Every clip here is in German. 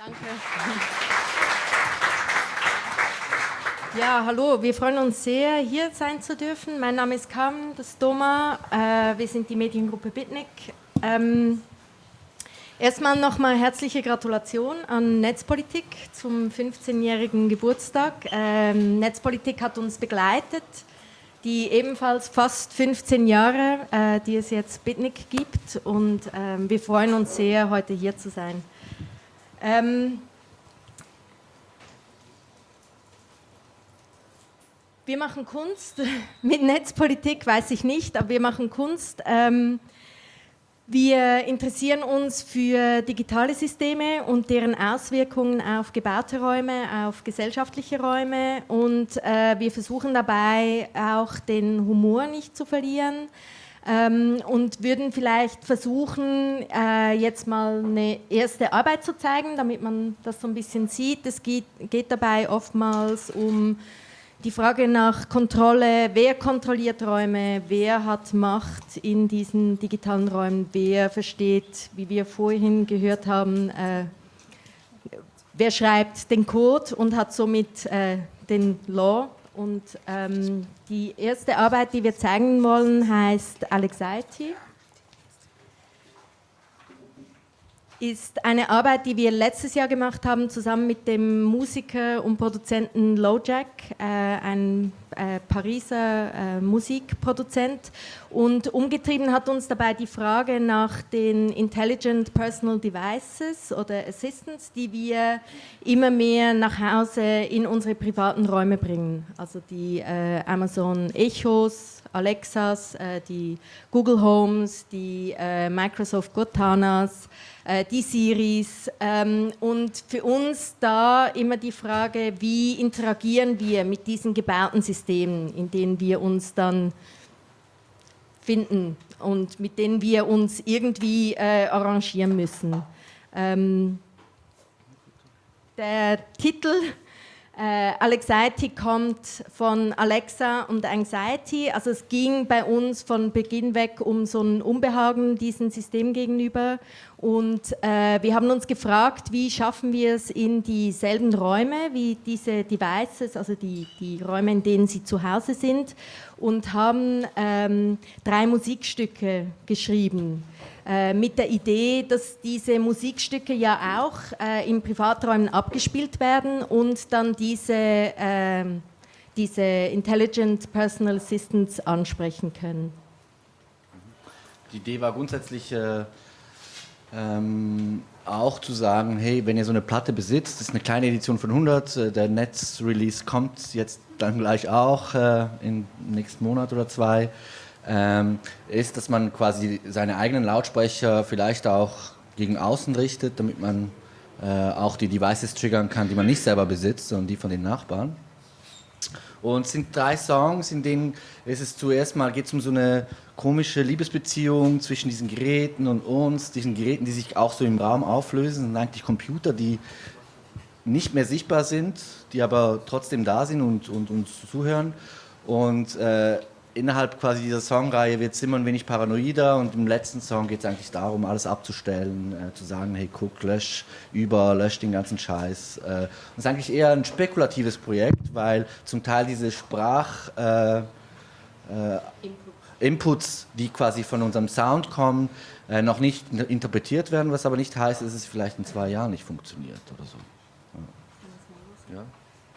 Danke. Ja, hallo, wir freuen uns sehr, hier sein zu dürfen. Mein Name ist Carmen, das ist Doma. Wir sind die Mediengruppe Bitnik. Erstmal nochmal herzliche Gratulation an Netzpolitik zum 15-jährigen Geburtstag. Netzpolitik hat uns begleitet, die ebenfalls fast 15 Jahre, die es jetzt Bitnik gibt. Und wir freuen uns sehr, heute hier zu sein. Wir machen Kunst, mit Netzpolitik weiß ich nicht, aber wir machen Kunst. Wir interessieren uns für digitale Systeme und deren Auswirkungen auf gebaute Räume, auf gesellschaftliche Räume und wir versuchen dabei auch den Humor nicht zu verlieren. Und würden vielleicht versuchen, jetzt mal eine erste Arbeit zu zeigen, damit man das so ein bisschen sieht. Es geht dabei oftmals um die Frage nach Kontrolle, wer kontrolliert Räume, wer hat Macht in diesen digitalen Räumen, wer versteht, wie wir vorhin gehört haben, wer schreibt den Code und hat somit den Law. Und die erste Arbeit, die wir zeigen wollen, heißt Alexity. Ist eine Arbeit, die wir letztes Jahr gemacht haben, zusammen mit dem Musiker und Produzenten LoJack, ein Pariser Musikproduzent. Und umgetrieben hat uns dabei die Frage nach den Intelligent Personal Devices oder Assistants, die wir immer mehr nach Hause in unsere privaten Räume bringen. Also die Amazon Echos, Alexas, die Google Homes, die Microsoft Cortanas, die Siris und für uns da immer die Frage, wie interagieren wir mit diesen gebauten Systemen, in denen wir uns dann finden und mit denen wir uns irgendwie arrangieren müssen. Der Titel Alexity kommt von Alexa und Anxiety, also es ging bei uns von Beginn weg um so ein Unbehagen diesem System gegenüber und wir haben uns gefragt, wie schaffen wir es in dieselben Räume wie diese Devices, also die Räume, in denen sie zu Hause sind und haben 3 Musikstücke geschrieben. Mit der Idee, dass diese Musikstücke ja auch in Privaträumen abgespielt werden und dann diese Intelligent Personal Assistants ansprechen können. Die Idee war grundsätzlich auch zu sagen, hey, wenn ihr so eine Platte besitzt, das ist eine kleine Edition von 100, der Netzrelease kommt jetzt dann gleich auch im nächsten Monat oder 2, ist, dass man quasi seine eigenen Lautsprecher vielleicht auch gegen außen richtet, damit man auch die Devices triggern kann, die man nicht selber besitzt, sondern die von den Nachbarn. Und es sind 3 Songs, in denen zuerst mal geht es um so eine komische Liebesbeziehung zwischen diesen Geräten und uns, diesen Geräten, die sich auch so im Raum auflösen, sind eigentlich Computer, die nicht mehr sichtbar sind, die aber trotzdem da sind und uns zuhören. Und innerhalb quasi dieser Songreihe wird es immer ein wenig paranoider und im letzten Song geht es eigentlich darum, alles abzustellen, zu sagen, hey, guck, lösch den ganzen Scheiß. Das ist eigentlich eher ein spekulatives Projekt, weil zum Teil diese Inputs, die quasi von unserem Sound kommen, noch nicht interpretiert werden, was aber nicht heißt, dass es vielleicht in 2 Jahren nicht funktioniert oder so. Ja. Ja?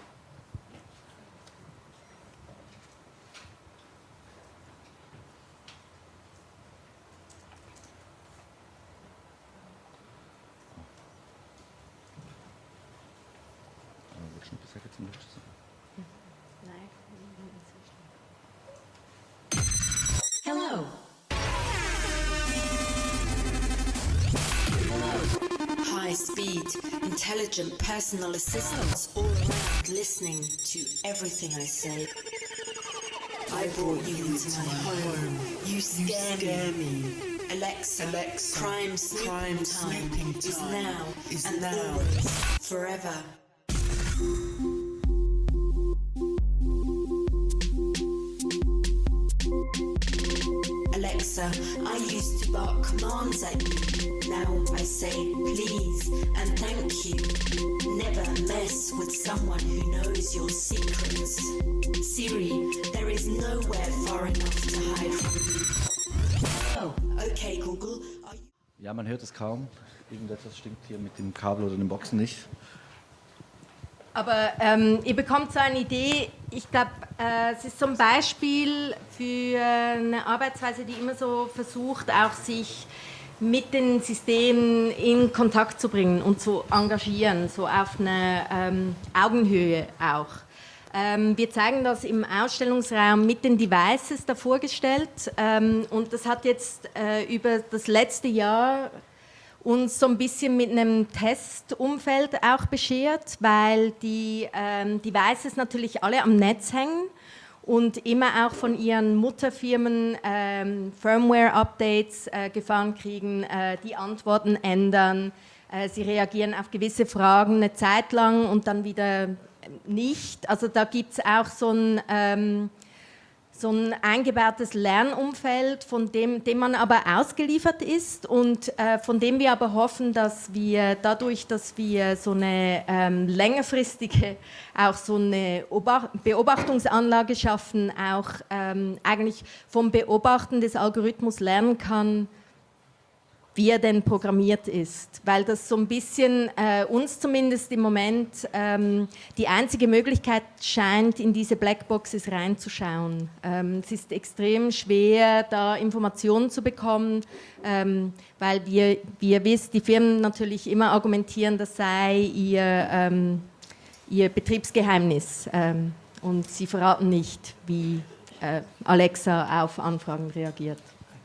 Hello. High-speed, intelligent personal assistants all around listening to everything I say. I brought you into my home. You scare me. Alexa, crime sleeping time is now and always forever. Alexa, I used to bark commands at you. Now I say please and and thank you. Never mess with someone who knows your secrets. Siri, there is nowhere far enough to hide from you. Oh, okay, Google. Ja, man hört es kaum. Irgendetwas stimmt hier mit dem Kabel oder den Boxen nicht. Aber ihr bekommt so eine Idee, ich glaube, es ist so ein Beispiel für eine Arbeitsweise, die immer so versucht, auch sich mit den Systemen in Kontakt zu bringen und zu engagieren, so auf eine Augenhöhe auch. Wir zeigen das im Ausstellungsraum mit den Devices da vorgestellt und das hat jetzt über das letzte Jahr uns so ein bisschen mit einem Testumfeld auch beschert, weil die Devices natürlich alle am Netz hängen und immer auch von ihren Mutterfirmen Firmware-Updates gefahren kriegen, die Antworten ändern, sie reagieren auf gewisse Fragen eine Zeit lang und dann wieder nicht. Also da gibt es auch so ein eingebautes Lernumfeld, von dem man aber ausgeliefert ist und von dem wir aber hoffen, dass wir dadurch, dass wir so eine längerfristige, auch so eine Beobachtungsanlage schaffen, auch eigentlich vom Beobachten des Algorithmus lernen kann, wie er denn programmiert ist. Weil das so ein bisschen uns zumindest im Moment die einzige Möglichkeit scheint, in diese Blackboxes reinzuschauen. Es ist extrem schwer, da Informationen zu bekommen, weil wie ihr wisst, die Firmen natürlich immer argumentieren, das sei ihr Betriebsgeheimnis. Und sie verraten nicht, wie Alexa auf Anfragen reagiert.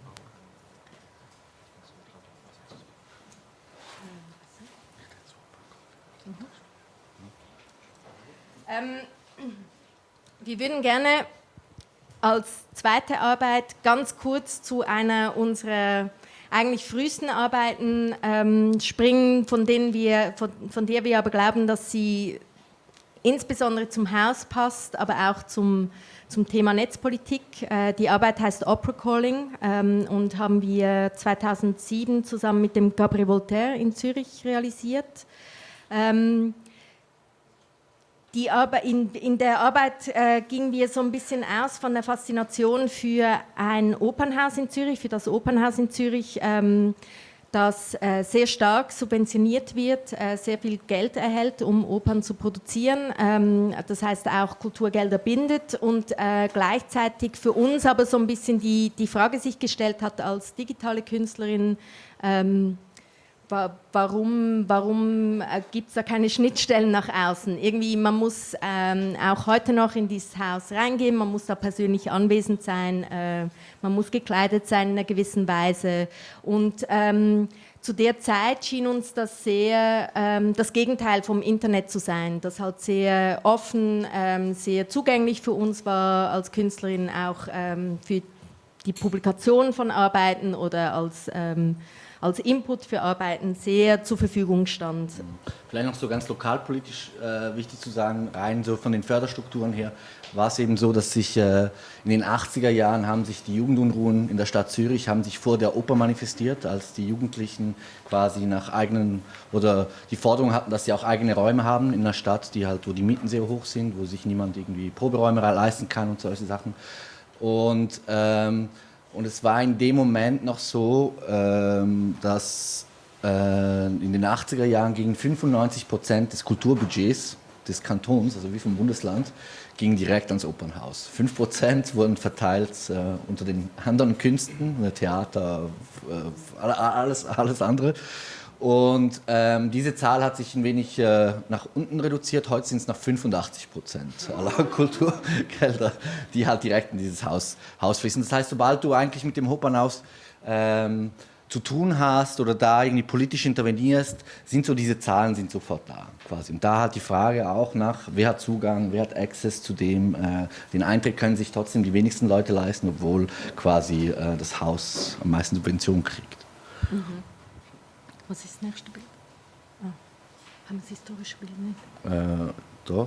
Wir würden gerne als zweite Arbeit ganz kurz zu einer unserer eigentlich frühesten Arbeiten springen, von der wir aber glauben, dass sie insbesondere zum Haus passt, aber auch zum Thema Netzpolitik. Die Arbeit heißt Opera Calling und haben wir 2007 zusammen mit dem Gabriel Voltaire in Zürich realisiert. In der Arbeit gingen wir so ein bisschen aus von der Faszination für ein Opernhaus in Zürich, für das Opernhaus in Zürich, das sehr stark subventioniert wird, sehr viel Geld erhält, um Opern zu produzieren. Das heißt auch Kulturgelder bindet und gleichzeitig für uns aber so ein bisschen die Frage sich gestellt hat als digitale Künstlerin, warum gibt es da keine Schnittstellen nach außen? Irgendwie, man muss auch heute noch in dieses Haus reingehen, man muss da persönlich anwesend sein, man muss gekleidet sein in einer gewissen Weise. Und zu der Zeit schien uns das sehr das Gegenteil vom Internet zu sein, das halt sehr offen, sehr zugänglich für uns war als Künstlerin, auch für die Publikation von Arbeiten oder als Input für Arbeiten sehr zur Verfügung stand. Vielleicht noch so ganz lokalpolitisch wichtig zu sagen, rein so von den Förderstrukturen her war es eben so, dass sich in den 80er Jahren haben sich die Jugendunruhen in der Stadt Zürich haben sich vor der Oper manifestiert, als die Jugendlichen quasi nach eigenen oder die Forderung hatten, dass sie auch eigene Räume haben in der Stadt, die halt, wo die Mieten sehr hoch sind, wo sich niemand irgendwie Proberäume leisten kann und solche Sachen. Und es war in dem Moment noch so, dass in den 80er Jahren gingen 95% des Kulturbudgets des Kantons, also wie vom Bundesland, gingen direkt ans Opernhaus. 5% wurden verteilt unter den anderen Künsten, Theater, alles andere. Und diese Zahl hat sich ein wenig nach unten reduziert. Heute sind es noch 85% aller Kulturgelder, die halt direkt in dieses Haus fließen. Das heißt, sobald du eigentlich mit dem Opernhaus zu tun hast oder da irgendwie politisch intervenierst, sind so diese Zahlen sind sofort da quasi. Und da halt die Frage auch nach, wer hat Zugang, wer hat Access zu dem. Den Eintritt können sich trotzdem die wenigsten Leute leisten, obwohl quasi das Haus am meisten Subventionen kriegt. Mhm. Was ist das nächste Bild? Ah, haben wir das historische Bild nicht? Doch.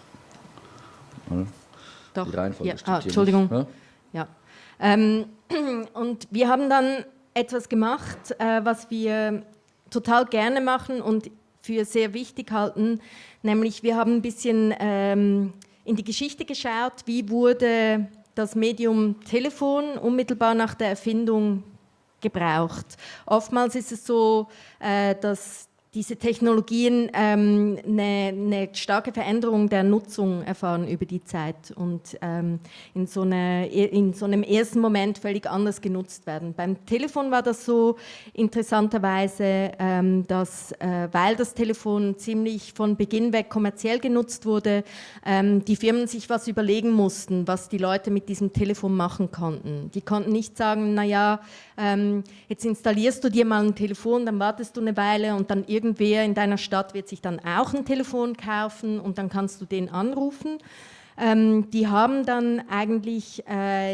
Doch. Die Reihenfolge ja. Entschuldigung. Ja. Und wir haben dann etwas gemacht, was wir total gerne machen und für sehr wichtig halten. Nämlich wir haben ein bisschen in die Geschichte geschaut, wie wurde das Medium Telefon unmittelbar nach der Erfindung gebraucht. Oftmals ist es so, dass diese Technologien eine starke Veränderung der Nutzung erfahren über die Zeit und in so einem ersten Moment völlig anders genutzt werden. Beim Telefon war das so interessanterweise, dass, weil das Telefon ziemlich von Beginn weg kommerziell genutzt wurde, die Firmen sich was überlegen mussten, was die Leute mit diesem Telefon machen konnten. Die konnten nicht sagen, naja, jetzt installierst du dir mal ein Telefon, dann wartest du eine Weile und dann irgendwer in deiner Stadt wird sich dann auch ein Telefon kaufen und dann kannst du den anrufen. Die haben dann eigentlich,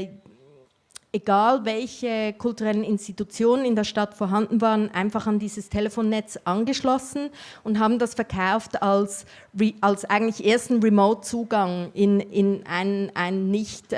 egal welche kulturellen Institutionen in der Stadt vorhanden waren, einfach an dieses Telefonnetz angeschlossen und haben das verkauft als eigentlich ersten Remote-Zugang in einen nicht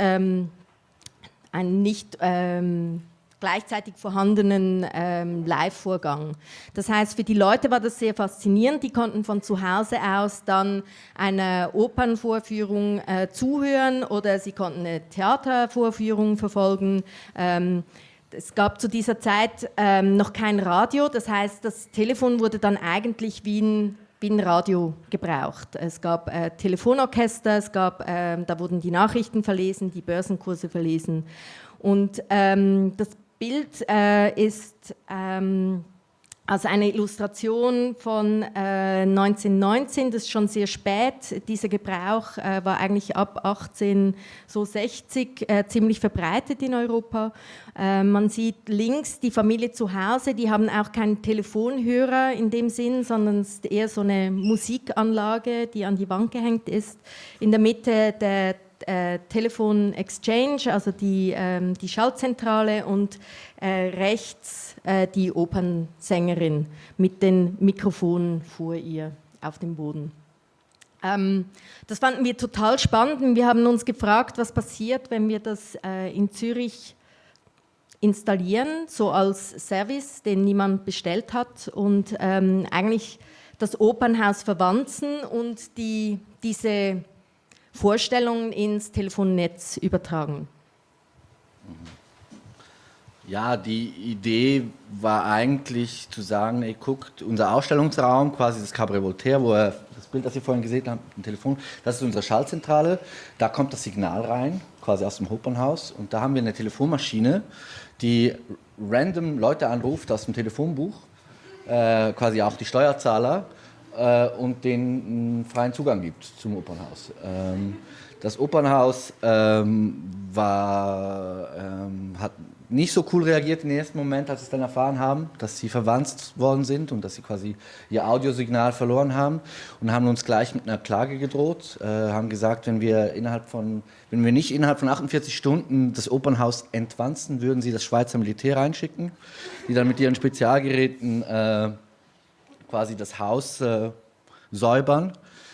gleichzeitig vorhandenen Live-Vorgang. Das heißt, für die Leute war das sehr faszinierend. Die konnten von zu Hause aus dann einer Opernvorführung zuhören oder sie konnten eine Theatervorführung verfolgen. Es gab zu dieser Zeit noch kein Radio. Das heißt, das Telefon wurde dann eigentlich wie ein Radio gebraucht. Es gab Telefonorchester, da wurden die Nachrichten verlesen, die Börsenkurse verlesen. Und das Bild ist also eine Illustration von 1919, das ist schon sehr spät. Dieser Gebrauch war eigentlich ab 1860 ziemlich verbreitet in Europa. Man sieht links die Familie zu Hause, die haben auch keinen Telefonhörer in dem Sinn, sondern es ist eher so eine Musikanlage, die an die Wand gehängt ist. In der Mitte der Telefon Exchange, also die Schaltzentrale und rechts die Opernsängerin mit den Mikrofonen vor ihr auf dem Boden. Das fanden wir total spannend. Wir haben uns gefragt, was passiert, wenn wir das in Zürich installieren, so als Service, den niemand bestellt hat und eigentlich das Opernhaus verwanzen und diese Vorstellungen ins Telefonnetz übertragen. Ja, die Idee war eigentlich zu sagen, ey, guckt, unser Ausstellungsraum, quasi das Cabaret Voltaire, wo das Bild, das ihr vorhin gesehen habt, ein Telefon, das ist unsere Schaltzentrale, da kommt das Signal rein, quasi aus dem Opernhaus und da haben wir eine Telefonmaschine, die random Leute anruft aus dem Telefonbuch, quasi auch die Steuerzahler, und denen freien Zugang gibt zum Opernhaus. Das Opernhaus hat nicht so cool reagiert im ersten Moment, als sie es dann erfahren haben, dass sie verwanzt worden sind und dass sie quasi ihr Audiosignal verloren haben und haben uns gleich mit einer Klage gedroht, haben gesagt, wenn wir nicht innerhalb von 48 Stunden das Opernhaus entwanzen, würden sie das Schweizer Militär reinschicken, die dann mit ihren Spezialgeräten quasi das Haus säubern.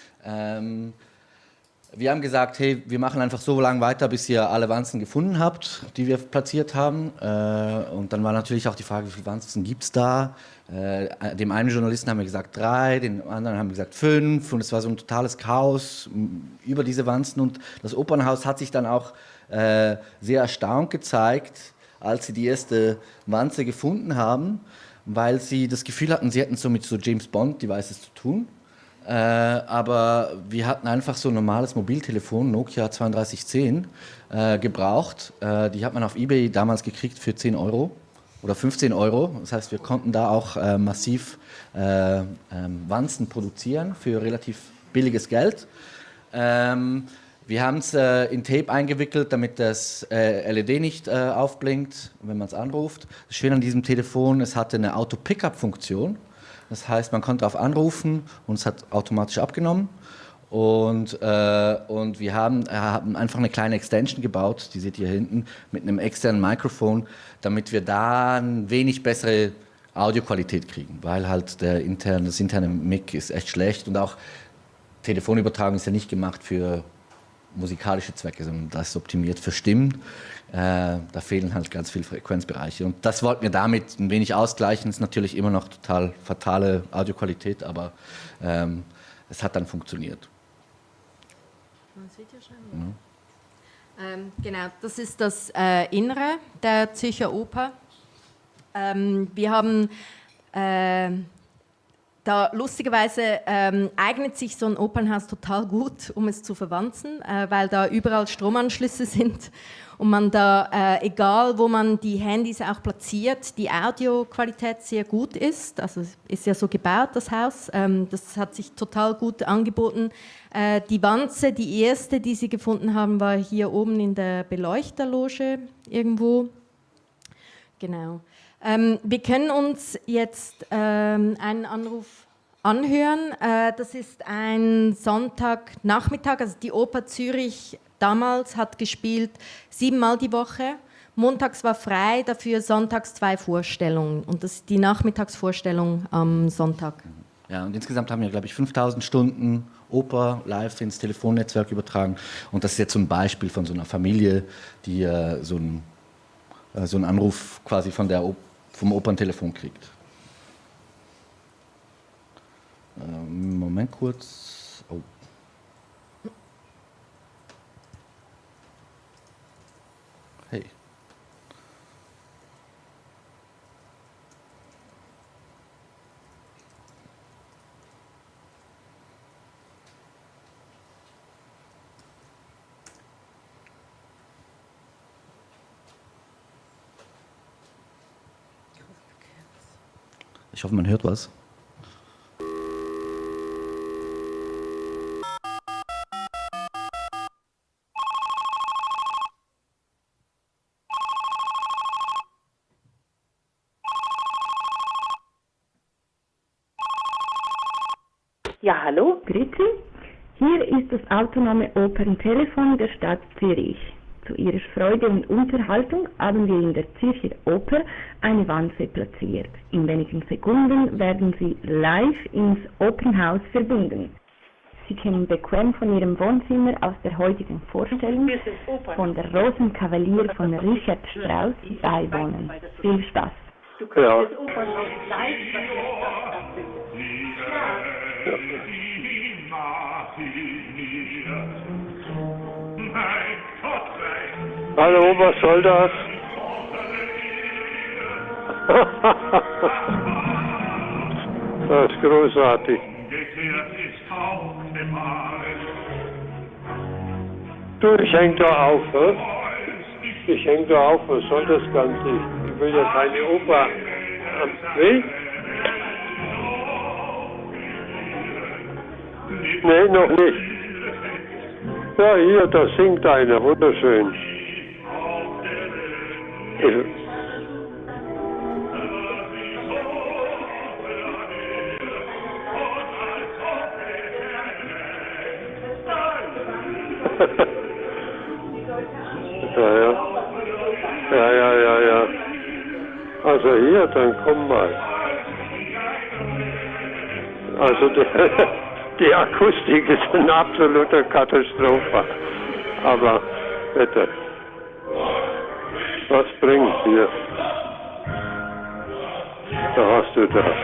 Wir haben gesagt, hey, wir machen einfach so lange weiter, bis ihr alle Wanzen gefunden habt, die wir platziert haben. Und dann war natürlich auch die Frage, wie viele Wanzen gibt es da? Dem einen Journalisten haben wir gesagt 3, dem anderen haben wir gesagt 5. Und es war so ein totales Chaos über diese Wanzen. Und das Opernhaus hat sich dann auch sehr erstaunt gezeigt, als sie die erste Wanze gefunden haben, weil sie das Gefühl hatten, sie hätten so mit so James Bond Devices zu tun. Aber wir hatten einfach so ein normales Mobiltelefon, Nokia 3210, gebraucht. Die hat man auf eBay damals gekriegt für 10 Euro oder 15 Euro. Das heißt, wir konnten da auch massiv Wanzen produzieren für relativ billiges Geld. Wir haben es in Tape eingewickelt, damit das LED nicht aufblinkt, wenn man es anruft. Das Schöne an diesem Telefon, es hatte eine Auto-Pickup-Funktion. Das heißt, man konnte darauf anrufen und es hat automatisch abgenommen. Und wir haben einfach eine kleine Extension gebaut, die seht ihr hier hinten, mit einem externen Mikrofon, damit wir da eine wenig bessere Audioqualität kriegen, weil halt das interne Mic ist echt schlecht und auch Telefonübertragung ist ja nicht gemacht für musikalische Zwecke, sondern das ist optimiert für Stimmen. Da fehlen halt ganz viele Frequenzbereiche. Und das wollten wir damit ein wenig ausgleichen. Ist natürlich immer noch total fatale Audioqualität, aber es hat dann funktioniert. Genau, das ist das Innere der Zürcher Oper. Wir haben da lustigerweise eignet sich so ein Opernhaus total gut, um es zu verwanzen, weil da überall Stromanschlüsse sind und man da, egal wo man die Handys auch platziert, die Audioqualität sehr gut ist. Also es ist ja so gebaut, das Haus. Das hat sich total gut angeboten. Die Wanze, die erste, die sie gefunden haben, war hier oben in der Beleuchterloge irgendwo. Genau. Wir können uns jetzt einen Anruf anhören. Das ist ein Sonntagnachmittag, also die Oper Zürich damals hat gespielt 7-mal die Woche. Montags war frei, dafür sonntags 2 Vorstellungen. Und das ist die Nachmittagsvorstellung am Sonntag. Ja, und insgesamt haben wir, glaube ich, 5000 Stunden Oper live ins Telefonnetzwerk übertragen. Und das ist jetzt so ein Beispiel von so einer Familie, die so einen Anruf quasi vom Operntelefon kriegt. Moment kurz. Oh. Hey. Ich hoffe, man hört was. Ja, hallo, grüezi. Hier ist das autonome Operntelefon der Stadt Zürich. Zu Ihrer Freude und Unterhaltung haben wir in der Zürcher Oper eine Wanze platziert. In wenigen Sekunden werden Sie live ins Opernhaus verbunden. Sie können bequem von Ihrem Wohnzimmer aus der heutigen Vorstellung von der Rosenkavalier von Richard Strauss beiwohnen. Viel Spaß! Ja. Hallo, was soll das? Das ist großartig. Du, ich häng da auf, ne? Ich häng da auf, was soll das Ganze? Ich will ja keine Oper. Wie? Nee, noch nicht. Ja, hier, da singt einer, wunderschön. Ja. Also hier, dann komm mal. Also die Akustik ist eine absolute Katastrophe. Aber bitte, was bringt's hier? Da hast du das.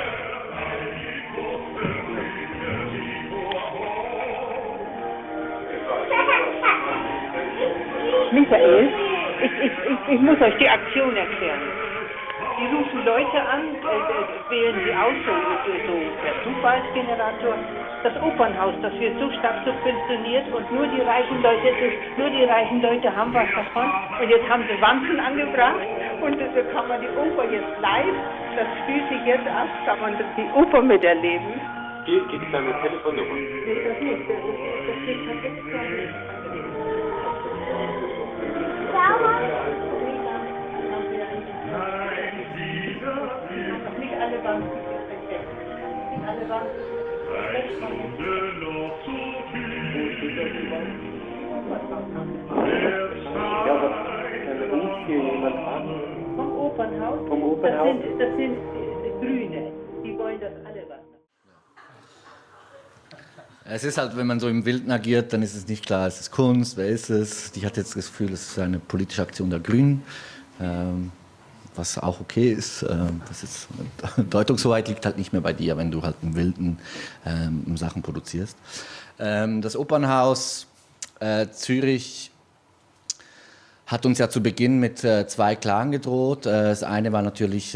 Michael, ich muss euch die Aktion erklären. Die rufen Leute an, wählen sie aus, so per Zufallsgenerator. Das Opernhaus, das wird so stark subventioniert und nur die reichen Leute haben was davon. Und jetzt haben sie Wanzen angebracht und so kann man die Oper jetzt live, das spielt sich jetzt ab, kann man die Oper miterleben. Gibt es eine Telefonnummer? Nee, das nicht. Das steht tatsächlich. Nicht alle Banken. Nicht alle Banken. Ja, aber kann uns hier jemand an? Vom Opernhaus? Vom Opernhaus? Das sind Grüne. Die wollen das alle was. Es ist halt, wenn man so im Wilden agiert, dann ist es nicht klar, ist es Kunst, wer ist es? Ich hatte jetzt das Gefühl, es ist eine politische Aktion der Grünen, was auch okay ist. Das ist Deutungshoheit liegt halt nicht mehr bei dir, wenn du halt im Wilden Sachen produzierst. Das Opernhaus Zürich hat uns ja zu Beginn mit 2 Klagen gedroht. Das eine war natürlich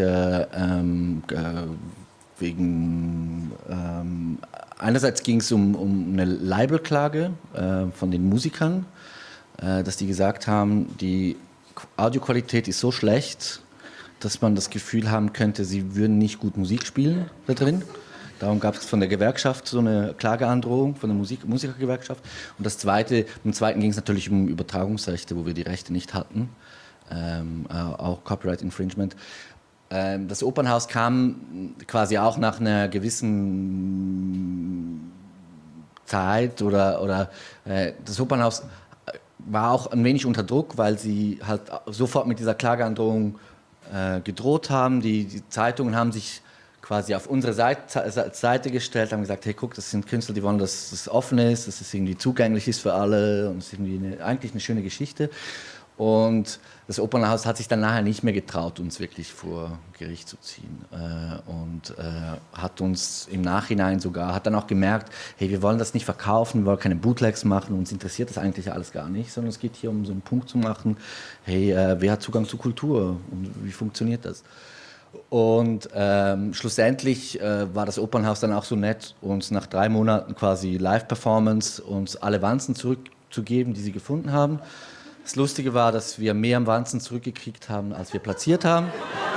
wegen einerseits ging es um eine Libelklage von den Musikern, dass die gesagt haben, die Audioqualität ist so schlecht, dass man das Gefühl haben könnte, sie würden nicht gut Musik spielen da drin. Darum gab es von der Gewerkschaft so eine Klageandrohung, von der Musikergewerkschaft. Und beim zweiten ging es natürlich um Übertragungsrechte, wo wir die Rechte nicht hatten, auch Copyright Infringement. Das Opernhaus kam quasi auch nach einer gewissen Zeit oder das Opernhaus war auch ein wenig unter Druck, weil sie halt sofort mit dieser Klageandrohung gedroht haben. Die Zeitungen haben sich quasi auf unsere Seite gestellt, haben gesagt, hey guck, das sind Künstler, die wollen, dass es offen ist, dass es irgendwie zugänglich ist für alle und es ist irgendwie eigentlich eine schöne Geschichte. Und das Opernhaus hat sich dann nachher nicht mehr getraut, uns wirklich vor Gericht zu ziehen und hat uns im Nachhinein hat dann auch gemerkt, hey, wir wollen das nicht verkaufen, wir wollen keine Bootlegs machen, uns interessiert das eigentlich alles gar nicht, sondern es geht hier um so einen Punkt zu machen, hey, wer hat Zugang zu Kultur und wie funktioniert das? Und schlussendlich war das Opernhaus dann auch so nett, uns nach 3 Monaten quasi Live-Performance uns alle Wanzen zurückzugeben, die sie gefunden haben. Das Lustige war, dass wir mehr Wanzen zurückgekriegt haben, als wir platziert haben,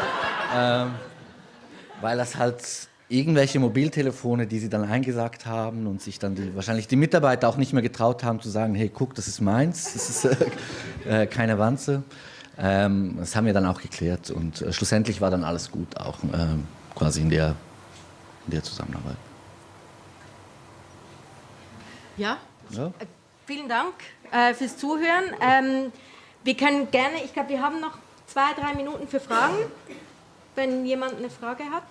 weil das halt irgendwelche Mobiltelefone, die sie dann eingesagt haben und sich dann wahrscheinlich die Mitarbeiter auch nicht mehr getraut haben zu sagen, hey, guck, das ist meins, das ist keine Wanze. Das haben wir dann auch geklärt und schlussendlich war dann alles gut, auch quasi in der Zusammenarbeit. Ja. Vielen Dank fürs Zuhören. Wir können gerne, ich glaube, wir haben noch 2-3 Minuten für Fragen, wenn jemand eine Frage hat.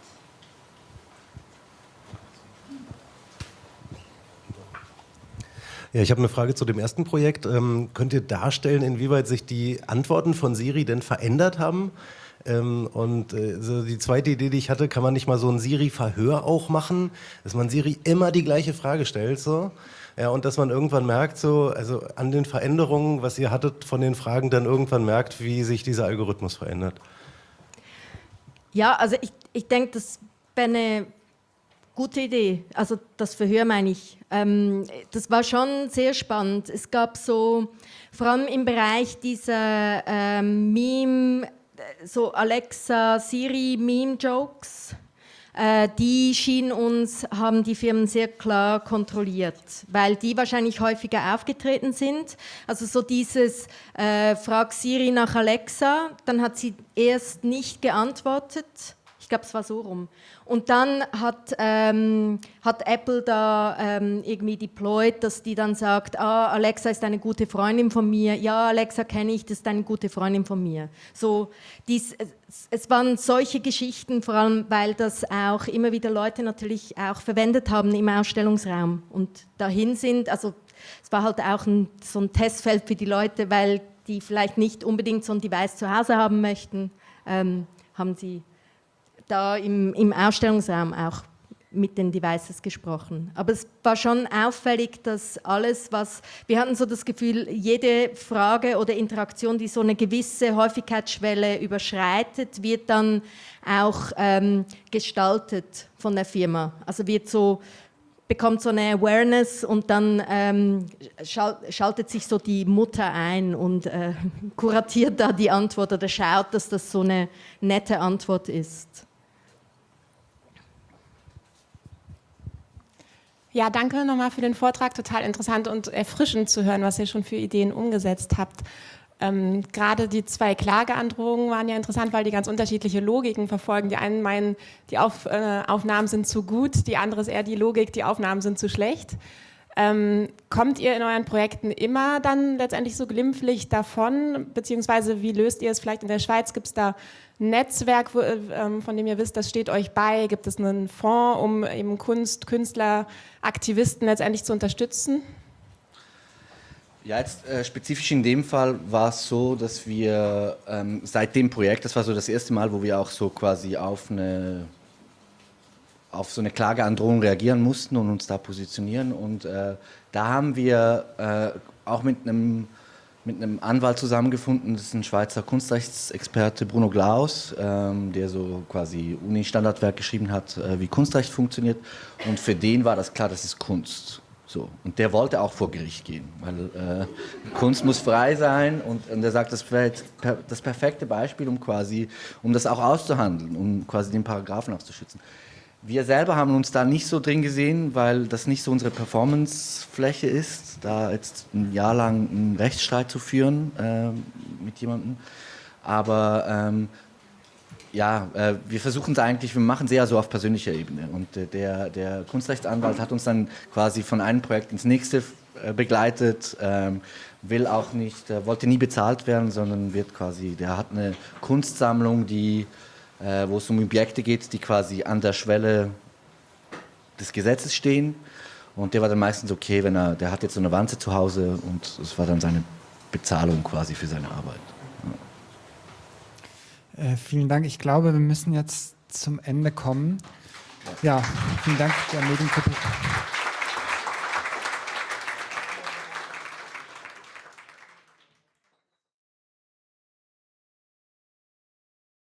Ja, ich habe eine Frage zu dem ersten Projekt. Könnt ihr darstellen, inwieweit sich die Antworten von Siri denn verändert haben? So die zweite Idee, die ich hatte, kann man nicht mal so ein Siri-Verhör auch machen, dass man Siri immer die gleiche Frage stellt, so? Ja, und dass man irgendwann merkt, so, also an den Veränderungen, was ihr hattet von den Fragen, dann irgendwann merkt, wie sich dieser Algorithmus verändert. Ja, also ich denke, das wäre eine gute Idee. Also das Verhör meine ich. Das war schon sehr spannend. Es gab so, vor allem im Bereich dieser Meme, so Alexa, Siri, Meme-Jokes, die haben die Firmen sehr klar kontrolliert, weil die wahrscheinlich häufiger aufgetreten sind. Also so dieses Frag Siri nach Alexa, dann hat sie erst nicht geantwortet. Ich glaube, es war so rum. Und dann hat Apple da irgendwie deployed, dass die dann sagt, Alexa ist eine gute Freundin von mir. Ja, Alexa kenne ich, das ist eine gute Freundin von mir. So, es waren solche Geschichten, vor allem, weil das auch immer wieder Leute natürlich auch verwendet haben im Ausstellungsraum und dahin sind. Also es war halt auch so ein Testfeld für die Leute, weil die vielleicht nicht unbedingt so ein Device zu Hause haben möchten, haben sie da im Ausstellungsraum auch mit den Devices gesprochen. Aber es war schon auffällig, dass alles, wir hatten so das Gefühl, jede Frage oder Interaktion, die so eine gewisse Häufigkeitsschwelle überschreitet, wird dann auch gestaltet von der Firma. Also bekommt so eine Awareness und dann schaltet sich so die Mutter ein und kuratiert da die Antwort oder schaut, dass das so eine nette Antwort ist. Ja, danke nochmal für den Vortrag. Total interessant und erfrischend zu hören, was ihr schon für Ideen umgesetzt habt. Gerade die 2 Klageandrohungen waren ja interessant, weil die ganz unterschiedliche Logiken verfolgen. Die einen meinen, die Aufnahmen sind zu gut, die andere ist eher die Logik, die Aufnahmen sind zu schlecht. Kommt ihr in euren Projekten immer dann letztendlich so glimpflich davon, beziehungsweise wie löst ihr es vielleicht in der Schweiz? Gibt es da ein Netzwerk, von dem ihr wisst, das steht euch bei? Gibt es einen Fonds, um eben Künstler, Aktivisten letztendlich zu unterstützen? Ja, jetzt spezifisch in dem Fall war es so, dass wir seit dem Projekt, das war so das erste Mal, wo wir auch so quasi auf so eine Klageandrohung reagieren mussten und uns da positionieren. Und da haben wir auch mit einem Anwalt zusammengefunden, das ist ein Schweizer Kunstrechtsexperte, Bruno Glaus, der so quasi Uni-Standardwerk geschrieben hat, wie Kunstrecht funktioniert. Und für den war das klar, das ist Kunst. So. Und der wollte auch vor Gericht gehen, weil Kunst muss frei sein. Und er sagt, das wäre jetzt das perfekte Beispiel, um das auch auszuhandeln, um quasi den Paragraphen auch zu schützen. Wir selber haben uns da nicht so drin gesehen, weil das nicht so unsere Performancefläche ist, da jetzt ein Jahr lang einen Rechtsstreit zu führen mit jemandem. Aber wir versuchen es eigentlich, wir machen es eher so auf persönlicher Ebene. Und der Kunstrechtsanwalt hat uns dann quasi von einem Projekt ins nächste begleitet, will auch nicht, wollte nie bezahlt werden, sondern der hat eine Kunstsammlung, wo es um Objekte geht, die quasi an der Schwelle des Gesetzes stehen. Und der war dann meistens okay, der hat jetzt so eine Wanze zu Hause und das war dann seine Bezahlung quasi für seine Arbeit. Ja. Vielen Dank. Ich glaube, wir müssen jetzt zum Ende kommen. Ja, vielen Dank der Mediengruppe.